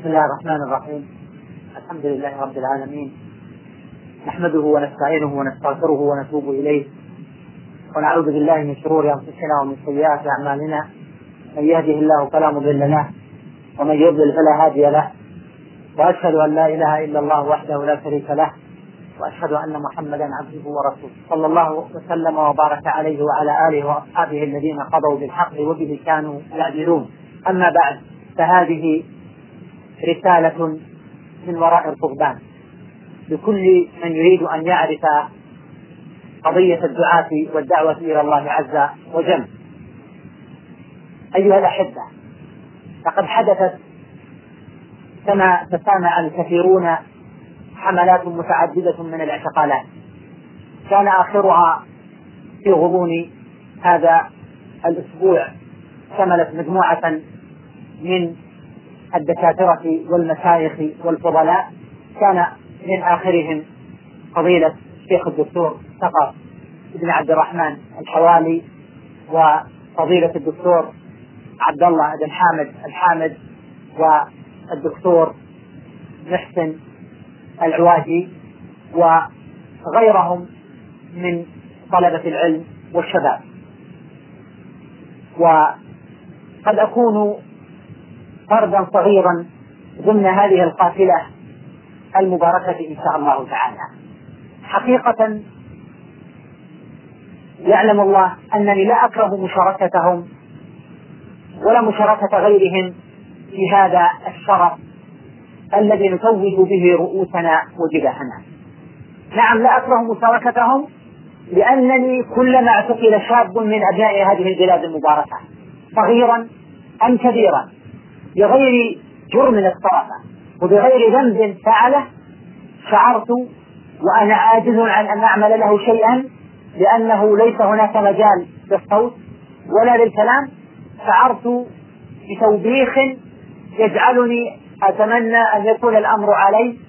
بسم الله الرحمن الرحيم. الحمد لله رب العالمين، نحمده ونستعينه ونستغفره ونتوب إليه، ونعوذ بالله من شرور أنفسنا ومن سيئات أعمالنا. من يهده الله فلا مضل له، ومن يضلل فلا هادي له، وأشهد أن لا إله إلا الله وحده لا شريك له، وأشهد أن محمدا عبده ورسوله، صلى الله وسلم وبارك عليه وعلى آله وأصحابه الذين قضوا بالحق وبه كانوا يعدلون. أما بعد، فهذه رسالة من وراء القضبان لكل من يريد أن يعرف قضية الدعاة والدعوة إلى الله عز وجل. أيها الأحبة، لقد حدثت كما تسامع الكثيرون حملات متعددة من الاعتقالات، كان آخرها في غضون هذا الأسبوع شملت مجموعة من الدكاترة والمشايخ والفضلاء، كان من آخرهم فضيلة الشيخ الدكتور ثقف بن عبد الرحمن الحوالي، وفضيلة الدكتور عبد الله بن حامد الحامد، والدكتور محسن العواجي، وغيرهم من طلبة العلم والشباب. وقد أكون فردا صغيرا ضمن هذه القافلة المباركة إن شاء الله تعالى. حقيقة يعلم الله أنني لا أكره مشاركتهم ولا مشاركة غيرهم في هذا الشرف الذي نتوج به رؤوسنا وجبهنا. نعم، لا أكره مشاركتهم، لأنني كلما اعتقل شاب من أبناء هذه البلاد المباركة صغيرا أم كبيرا بغير جرم اقترفه وبغير ذنب فعله، شعرت وأنا عاجز عن أن أعمل له شيئا، لأنه ليس هناك مجال للصوت ولا للكلام. شعرت بتوبيخ يجعلني أتمنى أن يكون الأمر علي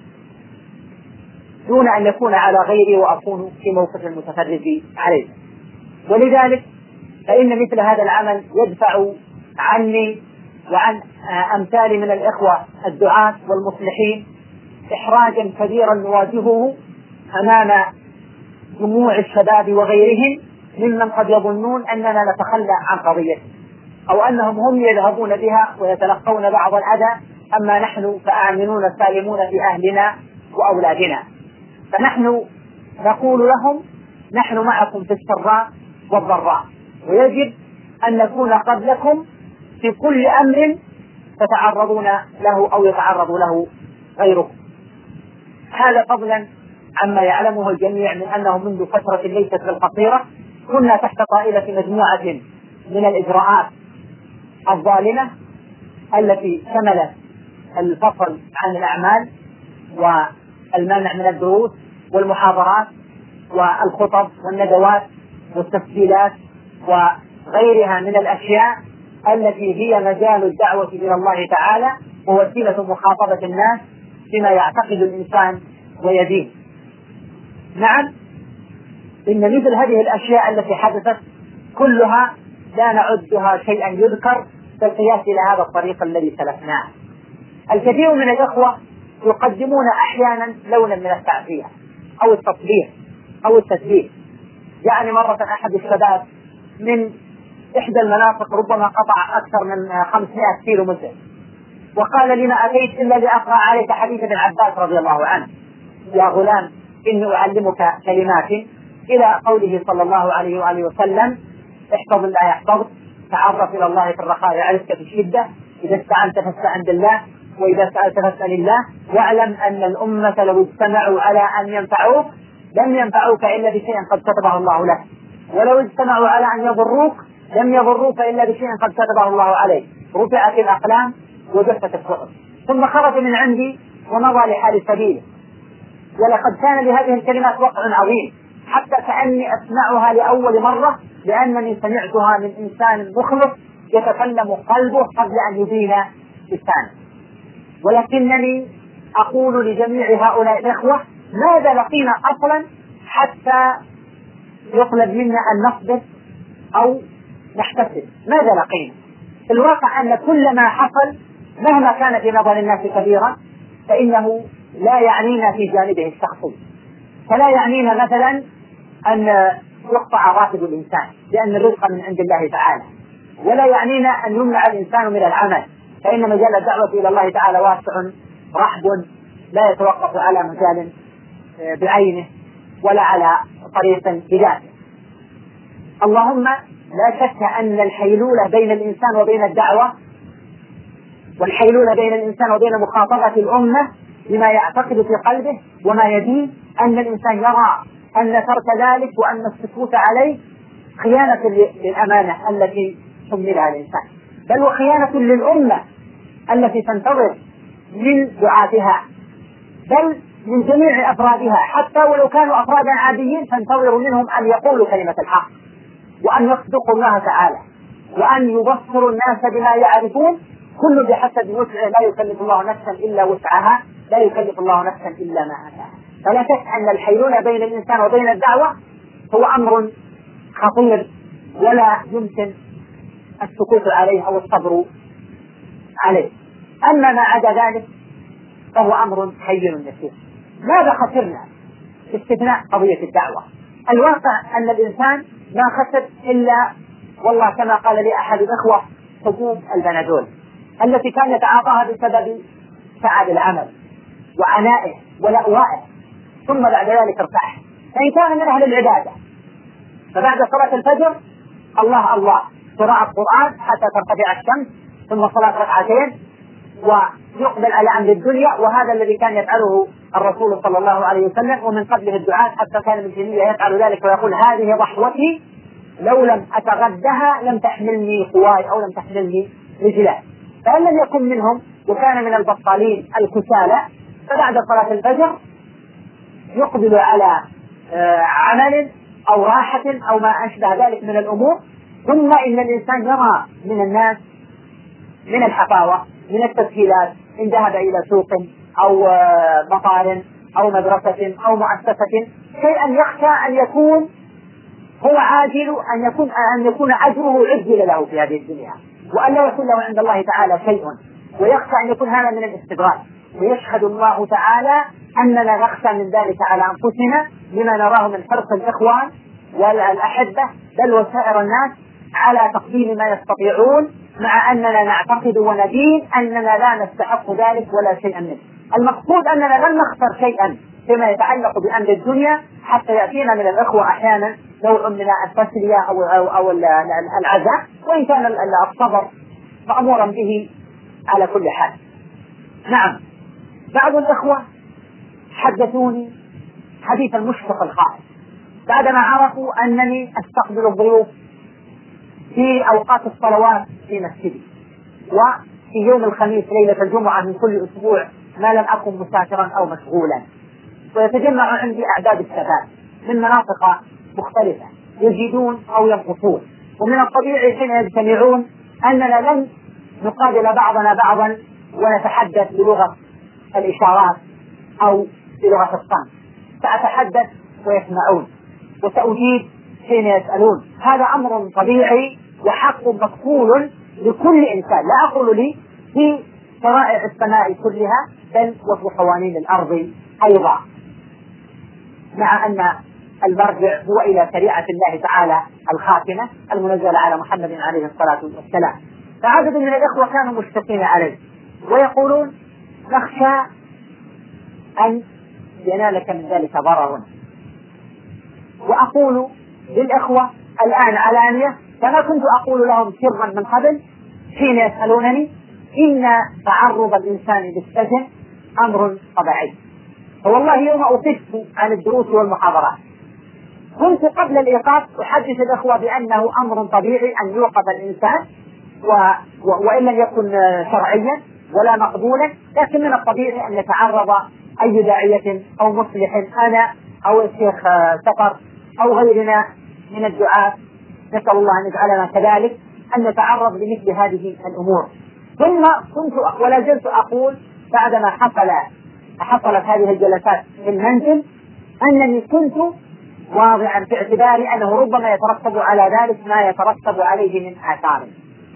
دون أن يكون على غيري وأكون في موقف المتفرج عليه. ولذلك فإن مثل هذا العمل يدفع عني وعن أمثالي من الإخوة الدعاة والمصلحين إحراجا كبيرا نواجهه أمام جموع الشباب وغيرهم ممن قد يظنون أننا نتخلى عن قضيته، أو أنهم هم يذهبون بها ويتلقون بعض الأذى، أما نحن فآمنون سالمون في أهلنا وأولادنا. فنحن نقول لهم: نحن معكم في السراء والضراء، ويجب أن نكون قبلكم في كل أمر تتعرضون له أو يتعرض له غيركم. هذا فضلا عما يعلمه الجميع من أنه منذ فترة ليست بالقصيرة كنا تحت طائلة مجموعة من الإجراءات الظالمة التي شملت الفصل عن الأعمال والمنع من الدروس والمحاضرات والخطب والندوات والتسجيلات وغيرها من الأشياء التي هي مجال الدعوة إلى الله تعالى ووسيلة مخاطبة الناس بما يعتقد الإنسان ويدين. نعم، إن مثل هذه الأشياء التي حدثت كلها لا نعدها شيئا يذكر بالقياس إلى هذا الطريق الذي سلكناه. الكثير من الأخوة يقدمون أحيانا لونا من التعزية أو التطبيع أو التسبيح. يعني مرة أحد الشباب من إحدى المناطق ربما قطع أكثر من 500 كيلو متر، وقال لي: ما أتيت إلا لأقرأ عليك حديث ابن عباس رضي الله عنه: يا غلام إني أعلمك كلمات، إلى قوله صلى الله عليه وآله وسلم: احفظ الله يحفظك، تعرف إلى الله في الرخاء يعرفك في الشدة، إذا استعنت فاستعن بالله، وإذا سألت فاسأل الله، واعلم أن الأمة لو اجتمعوا على أن ينفعوك لم ينفعوك إلا بشيء قد كتبه الله لك، ولو اجتمعوا على أن يضروك لم يضروك إلا بشيء قد كتبه الله عليك. رفعت الأقلام وجفت الصحف. ثم خرج من عندي ومضى لحال سبيله. ولقد كان لهذه الكلمات وقع عظيم، حتى كأني أسمعها لأول مرة، لأنني سمعتها من إنسان مخلص يتكلم قلبه قبل أن يبين لسانه. ولكنني أقول لجميع هؤلاء الإخوة: ماذا لقينا أصلا حتى يطلب منا أن نصبر أو نحتسب؟ ماذا لقينا؟ الواقع أن كل ما حصل مهما كان في نظر الناس كبيرا فإنه لا يعنينا في جانبه الشخصي. فلا يعنينا مثلا أن يقطع راتب الإنسان لأن الرزق من عند الله تعالى، ولا يعنينا أن يمنع الإنسان من العمل، فإن مجال الدعوة إلى الله تعالى واسع رحب لا يتوقف على مجال بعينه ولا على طريق بذاته. اللهم لا شك أن الحيلولة بين الإنسان وبين الدعوة، والحيلولة بين الإنسان وبين مخاطبة الأمة بما يعتقد في قلبه وما يدين، أن الإنسان يرى أن ترك ذلك وأن السكوت عليه خيانة للأمانة التي حملها الإنسان، بل وخيانة للأمة التي تنتظر من دعاتها، بل من جميع أفرادها، حتى ولو كانوا أفرادا عاديين تنتظر منهم أن يقولوا كلمة الحق، وأن يصدقوا الله تعالى، وأن يبصروا الناس بما يعرفون، كل بحسب وسعه، لا يكلف الله نفسا إلا وسعها، لا يكلف الله نفسا إلا ما أتاها. فلا شك أن الحيلولة بين الإنسان وبين الدعوة هو أمر خطير ولا يمكن السكوت عليه أو الصبر عليه. أما ما عدا ذلك فهو أمر هين يسير. ماذا خسرنا باستثناء قضية الدعوة؟ الواقع أن الإنسان ما خسر إلا والله كما قال لي أحد الإخوة حبوب البنادول التي كان يتعاطاها بسبب تعب العمل وعنائه ولأوائه، ثم بعد ذلك ارتاح. فإن كان من أهل العبادة فبعد صلاة الفجر الله الله قراءة القرآن حتى ترتفع الشمس، ثم صلاة ركعتين ويقبل على أمر الدنيا، وهذا الذي كان يفعله الرسول صلى الله عليه وسلم ومن قبله الدعاة، حتى كان ابن تيمية يفعل ذلك ويقول هذه ضحوتي لو لم أتغدها لم تحملني قواي أو لم تحملني رجلاي. فإن لم يكن منهم وكان من البطالين الكسالى فبعد صلاة الفجر يقبل على عمل أو راحة أو ما أشبه ذلك من الأمور، ثم إن الإنسان يرى من الناس من الحفاوة من التسهيلات إن ذهب إلى سوق أو مطار أو مدرسة أو مؤسسة شيئا يخشى أن يكون هو عاجل، أن يكون أجره عجل له في هذه الدنيا، وأن لا يكون له عند الله تعالى شيء، ويخشى أن يكون هذا من الاستدراج. ويشهد الله تعالى أننا نخشى من ذلك على أنفسنا لما نراه من حرص الإخوان والأحبة بل وسائر الناس على تقديم ما يستطيعون، مع أننا نعتقد وندين أننا لا نستحق ذلك ولا شيئا منه. المقصود أننا لن نخسر شيئا فيما يتعلق بأمر الدنيا، حتى يأتينا من الإخوة أحيانا نوع من التسلية أو العزاء، وإن كان الصبر مأمورا به على كل حال. نعم، بعض الإخوة حدثوني حديث المشفق الخائف بعدما عرفوا أنني أستقبل الضيوف في أوقات الصلوات في مسجدي، وفي يوم الخميس ليلة الجمعة من كل أسبوع ما لم أكن مسافرا أو مشغولا. ويتجمع عندي أعداد الشباب من مناطق مختلفة يزيدون أو ينقصون، ومن الطبيعي حين يجتمعون أننا لن نقابل بعضنا بعضا ونتحدث بلغة الإشارات أو بلغة الصمت، سأتحدث ويسمعون وسأجيب حين يسألون. هذا أمر طبيعي وحق مقبول لكل إنسان، لا أقول لي في شرائع السماء كلها بل وفي قوانين الأرض أيضا، مع أن المرجع هو إلى شريعة الله تعالى الخاتمة المنزلة على محمد عليه الصلاة والسلام. فعدد من الإخوة كانوا مشتكين عليه ويقولون نخشى أن ينالك من ذلك ضرر. وأقول للإخوة الآن علانية كما كنت أقول لهم سرا من قبل حين يسألونني إن تعرض الإنسان للسجن أمر طبيعي. فوالله يوم أصبت عن الدروس والمحاضرات كنت قبل الإيقاف أحدث الإخوة بأنه أمر طبيعي أن يوقف الإنسان وإن لم يكن شرعيا ولا مقبولا، لكن من الطبيعي أن يتعرض أي داعية أو مصلح أنا أو الشيخ سفر أو غيرنا من الدعاة، نسأل الله أن يجعلنا كذلك، أن نتعرض لمثل هذه الأمور. ثم كنت ولا زلت أقول بعدما حصلت هذه الجلسات في المنزل أنني كنت واضعا في اعتباري أنه ربما يترتب على ذلك ما يترتب عليه من آثار،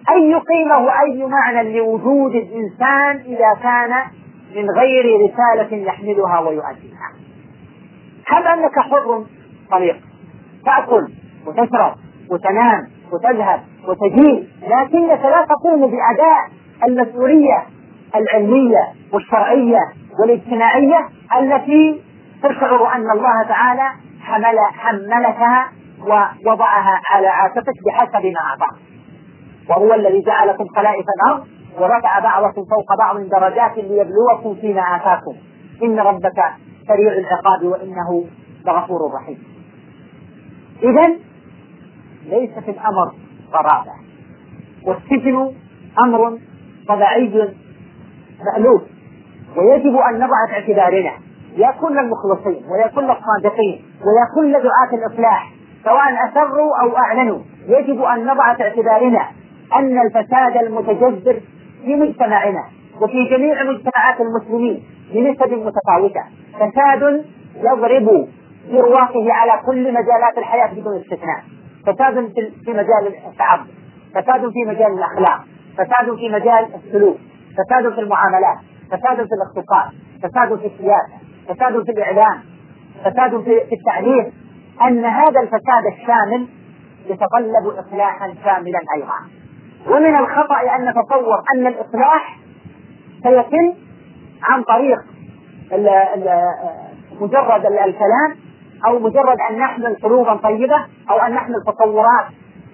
أي قيمة وأي معنى لوجود الإنسان إذا كان من غير رسالة يحملها ويؤديها؟ هل أنك حر طريق تأكل وتشرب وتنام وتذهب وتجيء، لكنك لا تقوم بأداء المسؤولية العلمية والشرعية والاجتماعية التي تشعر أن الله تعالى حملتها ووضعها على عاتقك بحسب ما أعطاك. وهو الذي جعلكم خلائف الأرض ورفع بعضكم فوق بعض درجات ليبلوكم فيما آتاكم إن ربك سريع العقاب وإنه لغفور رحيم. إذن ليس في الأمر غرابة، والسجن أمر طبيعي مألوف، ويجب أن نضع في اعتبارنا يا كل المخلصين ويا كل الصادقين ويا كل دعاة الإصلاح سواء أسروا أو أعلنوا، يجب أن نضع في اعتبارنا أن الفساد المتجذر في مجتمعنا وفي جميع مجتمعات المسلمين بنسب متفاوتة فساد يضرب برواقه على كل مجالات الحياة بدون استثناء. فساد في مجال التعبد، فساد في مجال الأخلاق، فساد في مجال السلوك، فساد في المعاملات، فساد في الاقتصاد، فساد في السياسة، فساد في الإعلام، فساد في التعليم. أن هذا الفساد الشامل يتطلب إصلاحا شاملا أيضا. ومن الخطأ أن نتصور أن الإصلاح سيتم عن طريق مجرد الكلام أو مجرد أن نحمل قلوبا طيبة أو أن نحمل تصورات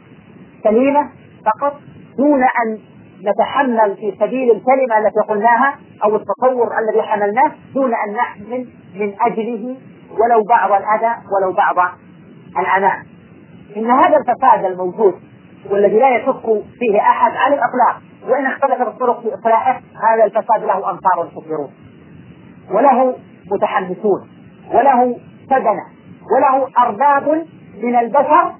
سليمة فقط دون أن نتحمل في سبيل الكلمة التي قلناها أو التصور الذي حملناه دون أن نحمل من أجله ولو بعض الأذى ولو بعض العناء. إن هذا الفساد الموجود والذي لا يشك فيه أحد على الإطلاق وإن اختلفت الطرق في إصلاحه، هذا الفساد له أنصار كثيرون وله متحمسون وله سدنة وله أرباب من البشر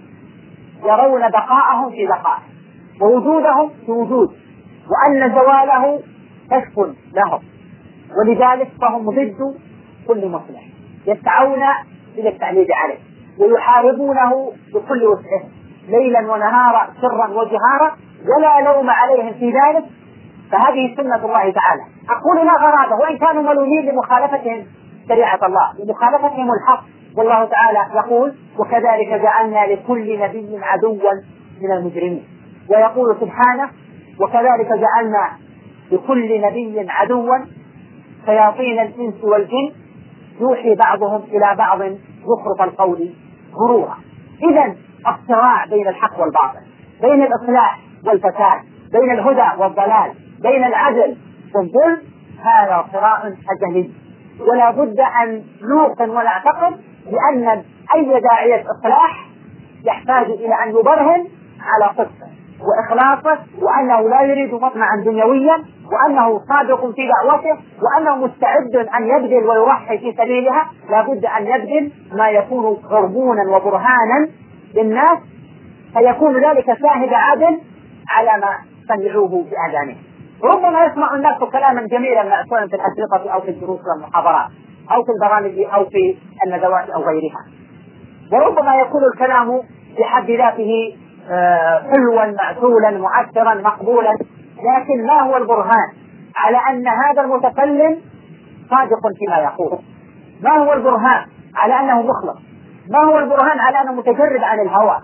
يرون بقاءهم في بقاء ووجودهم في وجود وأن زواله كشف لهم، ولذلك فهم ضد كل مصلح يسعون إلى التعليل عليه ويحاربونه بكل وسعه ليلا ونهارا سرا وجهارا ولا لوم عليهم في ذلك. فهذه سنة الله تعالى. أقول لا غرابة وإن كانوا ملومين لمخالفتهم شريعة الله لمخالفتهم الحق، والله تعالى يقول وكذلك جعلنا لكل نبي عدوا من المجرمين، ويقول سبحانه وكذلك جعلنا لكل نبي عدوا شياطين الإنس والجن يوحي بعضهم إلى بعض زخرف القول غرورا. إذن الصراع بين الحق والباطل، بين الإصلاح والفساد، بين الهدى والضلال، بين العدل والظلم، هذا صراع أزلي، ولا بد أن نوقن ونعتقد بأن أي داعية إصلاح يحتاج إلى أن يبرهن على صدقه وإخلاصه وأنه لا يريد مطمعا دنيويا وأنه صادق في دعوته وأنه مستعد أن يبذل ويضحي في سبيلها. لا بد أن يبذل ما يكون غربونا وبرهانا للناس فيكون ذلك شاهد عادل على ما سمعوه بأذانه. ربما يسمع الناس كلاما جميلا مأثورا في الأشرطة أو في الدروس والمحاضرات أو في البرامج أو في الندوات أو غيرها، وربما يكون الكلام بحد ذاته حلوا معسولا مؤثرا مقبولا، لكن ما هو البرهان على أن هذا المتكلم صادق فيما يقول؟ ما هو البرهان على أنه مخلص؟ ما هو البرهان على أنه متجرد عن الهوى؟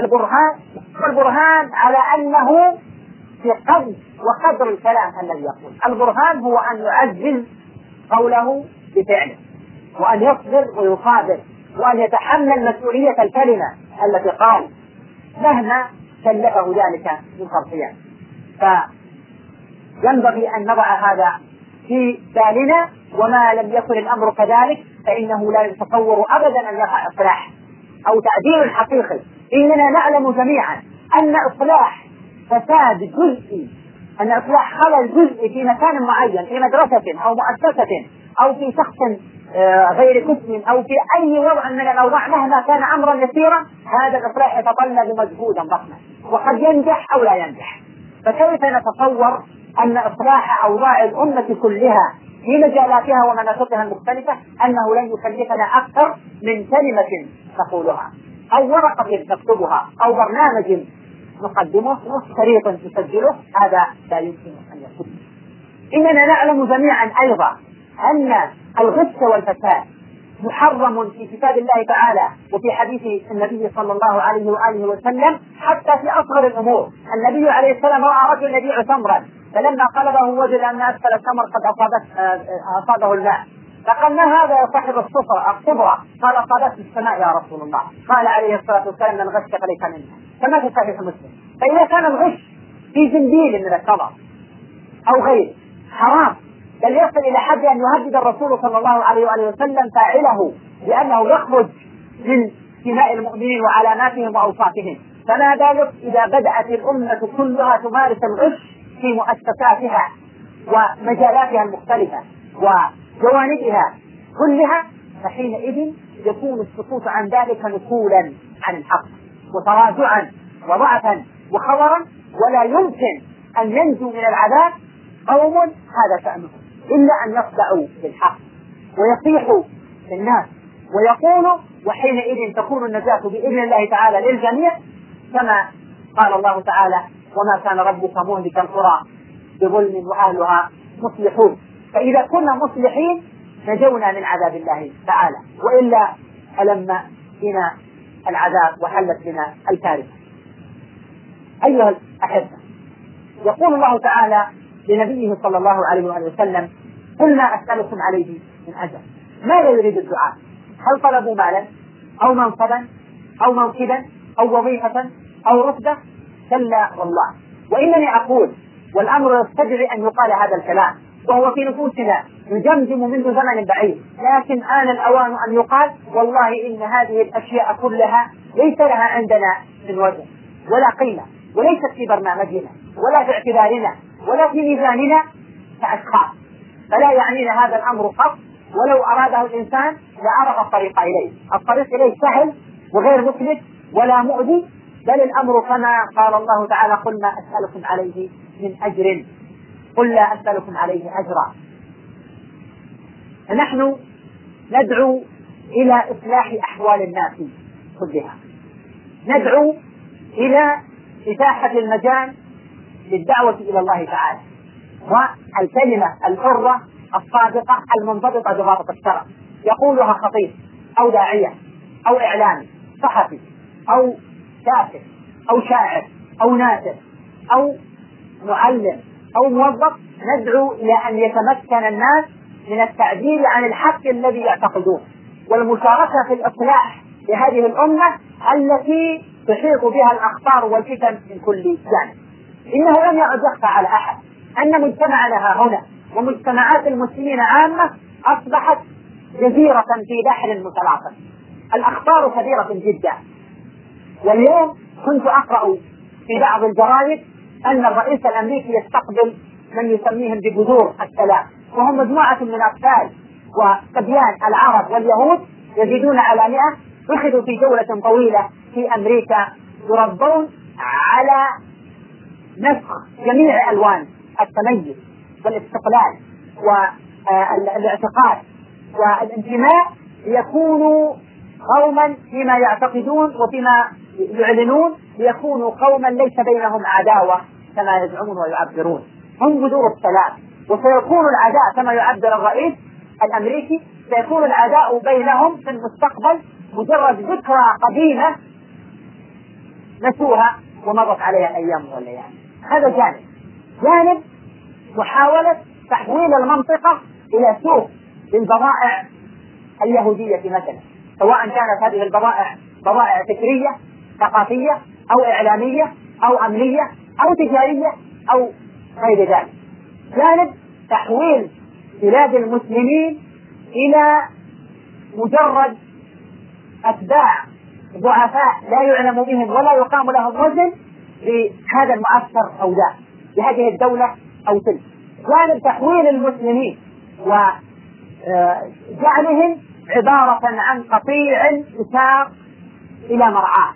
البرهان على أنه في قدر وقدر الكلام الذي يقول. البرهان هو أن يعزز قوله بفعله وأن يصبر ويصابر وأن يتحمل مسؤولية الكلمة التي قال مهما كلفه ذلك من خطيئة. فينبغي أن نضع هذا في بالنا، وما لم يكن الأمر كذلك فإنه لا يتصور أبدا أن يقع إصلاح أو تعديل حقيقي. إننا نعلم جميعا أن إصلاح فساد جزئي، أن إصلاح خلل جزئي في مكان معين في مدرسة أو مؤسسة أو في شخص غير كتم أو في أي وضع من الأوضاع مهما كان أمرا يسيرا، هذا الإصلاح يتطلب مجهودا ضخما وقد ينجح أو لا ينجح. فكيف نتصور أن إصلاح أوضاع الأمة كلها في مجالاتها ومناطقها المختلفة أنه لن يكلفنا أكثر من كلمة نقولها أو ورقة نكتبها أو برنامج نقدمه، نص شريط نسجله، هذا لا يمكن أن يكون. إننا نعلم جميعا أيضا أن الغش والفساد محرم في كتاب الله تعالى وفي حديث النبي صلى الله عليه وآله وسلم، حتى في أصغر الأمور. النبي عليه السلام رأى رجل يبيع تمرا، فلما قلبه وجد أن أسفل التمر قد أصابه الماء، فقال: ما هذا يا صاحب الصبرة؟ قال: أصابته السماء يا رسول الله. قال عليه الصلاة والسلام: من غش فليس منه، كما في صحيح مسلم. فإذا كان الغش في زنبيل من التمر أو غيره حرام، بل يصل إلى حد أن يهدد الرسول صلى الله عليه وآله وسلم فاعله بأنه يخرج من سماء المؤمنين وعلاماتهم وأوصافهم، فما بالك إذا بدأت الأمة كلها تمارس الغش في مؤسساتها ومجالاتها المختلفة وجوانبها كلها، فحينئذ يكون السكوت عن ذلك نفولا عن الحق وتراجعا وضعفا وخورا، ولا يمكن أن ينجو من العذاب قوم هذا شأنهم إلا أن يصدعوا بالحق ويصيحوا للناس ويقولوا، وحينئذ تكون النجاة بإذن الله تعالى للجميع، كما قال الله تعالى: وما كان ربك مهلك القرى بظلم وأهلها مصلحون. فإذا كنا مصلحين نجونا من عذاب الله تعالى، وإلا ألم بنا العذاب وحلت بنا الكارثة. أيها الأحبة، يقول الله تعالى لنبيه صلى الله عليه وآله وسلم: قل ما أسألكم عليه من أجر. ماذا يريد الدعاء؟ هل طلبوا مالا أو منصبا أو موكبا أو وظيفة أو رتبة؟ كلا والله. وإنني أقول والأمر يستدعي أن يقال هذا الكلام، وهو في نفوسنا يجمجم منذ زمن بعيد، لكن آن الأوان أن يقال: والله إن هذه الأشياء كلها ليس لها عندنا من وجه ولا قيمة، وليست في برنامجنا ولا في اعتبارنا ولا في ميزاننا كأشخاص، فلا يعنينا هذا الأمر قط، ولو أراده الإنسان لعرف الطريق إليه. الطريق إليه سهل وغير مكلف ولا مؤذي، بل الأمر كما قال الله تعالى: قل ما أسألكم عليه من أجر، قل لا أسألكم عليه أجرا. فنحن ندعو إلى إصلاح أحوال الناس كلها، ندعو إلى إتاحة المجال للدعوة إلى الله تعالى، والكلمة الحرة الصادقة المنضبطة بضابط الشرع، يقولها خطيب أو داعية أو إعلامي صحفي أو كاتب أو شاعر أو ناشر أو معلم أو موظف. ندعو إلى أن يتمكن الناس من التعبير عن الحق الذي يعتقدون، والمشاركة في الإصلاح لهذه الأمة التي تحيط بها الأخطار والفتن من كل جانب. إنه لم يعد يخفى على أحد أن مجتمعنا هنا ومجتمعات المسلمين عامة أصبحت جزيرة في بحر متلاطم، الأخطار كبيرة جدا. واليوم كنت أقرأ في بعض الجرائد أن الرئيس الأمريكي يستقبل من يسميهم بجذور السلام، وهم مجموعة من الأطفال وصبيان العرب واليهود يزيدون على 100، أخذوا في جولة طويلة في أمريكا يربون على نسخ جميع ألوان التميز والاستقلال والاعتقاد والانتماء، ليكونوا قوما فيما يعتقدون وفيما يعلنون، ليكونوا قوما ليس بينهم عداوة كما يزعمون ويعبرون. هم جذور السلام، وسيكون العداء كما يعبر الرئيس الأمريكي، سيكون العداء بينهم في المستقبل مجرد ذكرى قديمة نسوها ومضت عليها الأيام والليالي. هذا جانب محاولة تحويل المنطقة إلى سوق للبضائع اليهودية مثلا، سواء كانت هذه البضائع بضائع فكرية ثقافية أو إعلامية أو أمنية أو تجارية أو غير ذلك. جانب تحويل بلاد المسلمين إلى مجرد أتباع ضعفاء لا يعلم بهم ولا يقام لهم وزن لهذا المؤثر أو ذا، لهذه الدولة أو تلك. جانب تحويل المسلمين وجعلهم عبارة عن قطيع يساق إلى مرعاه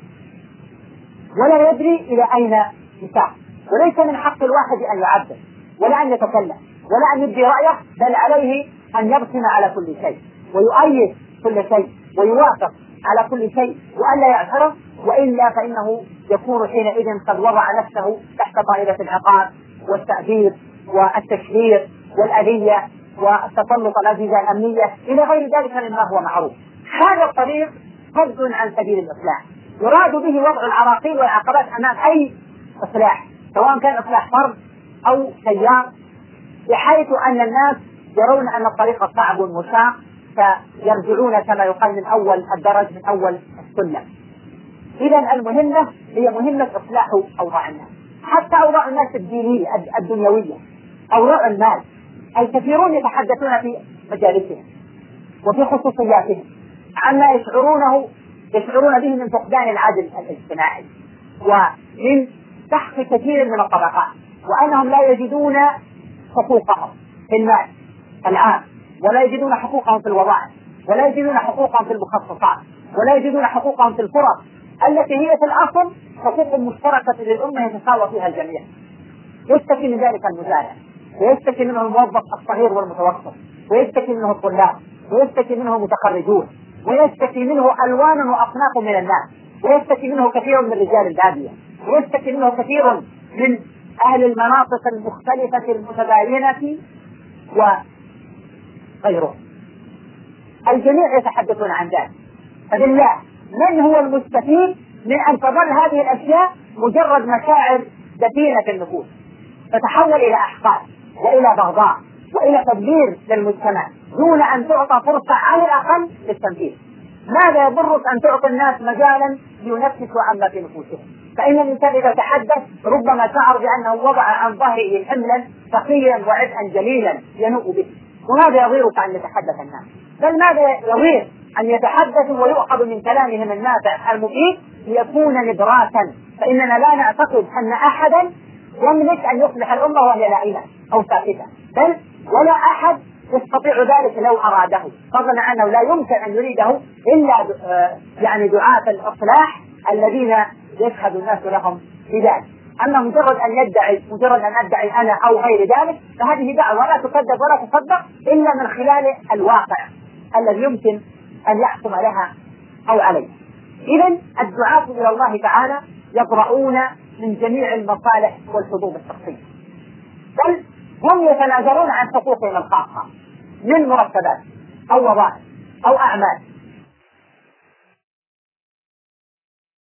ولا يدري إلى أين يساق، وليس من حق الواحد أن يعبر ولا أن يتكلم ولا أن يبدي رأيه، بل عليه أن يبصم على كل شيء ويؤيد كل شيء ويوافق على كل شيء وألا يعترض، وإلا فإنه يكون حينئذ قد وضع نفسه تحت طائلة العقاب والتأديب والتشهير والأذية والتسلط الأجهزة الأمنية إلى غير ذلك مما هو معروف. هذا الطريق صد عن سبيل الإصلاح، يراد به وضع العراقيل والعقبات أمام أي إصلاح، سواء كان إصلاح فرد أو سيار، بحيث أن الناس يرون أن الطريق صعب مشاق فيرجعون كما يقال من أول الدرج من أول السلم. إذا المهمة هي مهمة إصلاح أوضاع الناس، حتى أوضاع الناس الدينية الدنيوية، أوضاع المال. الكثيرون يتحدثون في مجالسهم وفي خصوصياتهم عما يشعرون به من فقدان العدل الاجتماعي ومن سحق كثير من الطبقات، وأنهم لا يجدون حقوقهم في المال العام، ولا يجدون حقوقهم في الوظائف، ولا يجدون حقوقهم في المخصصات، ولا يجدون حقوقهم في الفرص التي هي في الأصل حقوق مشتركة للأمة يتساوى فيها الجميع. يشتكي من ذلك المزارع، ويشتكي منه الموظف الصغير والمتوسط، ويشتكي منه الطلاب، ويشتكي منه المتخرجون، ويشتكي منه ألوان وأصناف من الناس، ويشتكي منه كثير من رجال البادية، ويشتكي منه كثير من أهل المناطق المختلفة المتباينة وغيره. الجميع يتحدثون عن ذلك. فبالله من هو المستفيد من أن تظل هذه الأشياء مجرد مشاعر دفينة في النفوس تتحول إلى أحقاد وإلى بغضاء وإلى تدمير للمجتمع دون أن تعطى فرصة على الأقل للتنفيذ؟ ماذا يضرك أن تعطي الناس مجالا لينفسوا عما في نفوسهم؟ فإن الإنسان إذا تحدث ربما شعر بأنه وضع عن ظهره حملا ثقيلا وعبئا جليلا ينوء به. وماذا يضيرك أن يتحدث الناس؟ بل ماذا يضير أن يتحدثوا ويؤخذ من كلامهم النافع المفيد ليكون نبراسا؟ فإننا لا نعتقد أن أحدا يملك أن يصلح الأمة وهي نائمة أو ساكتة، بل ولا أحد يستطيع ذلك لو أراده، فضلا عنه لا يمكن أن يريده إلا دعاة الإصلاح الذين يشهد الناس لهم بذلك. أما مجرد أن أدعي أنا أو غير ذلك فهذه دعوة لا تكذب ولا تصدق إلا من خلال الواقع الذي يمكن أن يحكم لها أو عليه. إذن الدعاة إلى الله تعالى يقرؤون من جميع المصالح والحظوظ الشخصية، بل هم يتنازلون عن حقوقهم الخاصة من مرتبات أو وظائف أو أعمال